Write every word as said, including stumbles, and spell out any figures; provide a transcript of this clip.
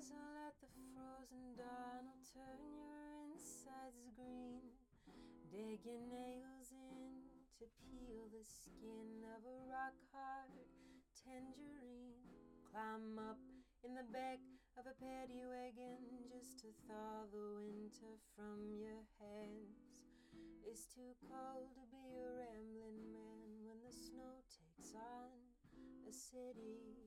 Freeze, or let the frozen dawn will turn your insides green. Dig your nails in to peel the skin of a rock-hard tangerine. Climb up in the back of a paddy wagon just to thaw the winter from your hands. It's too cold to be a rambling man when the snow takes on a city.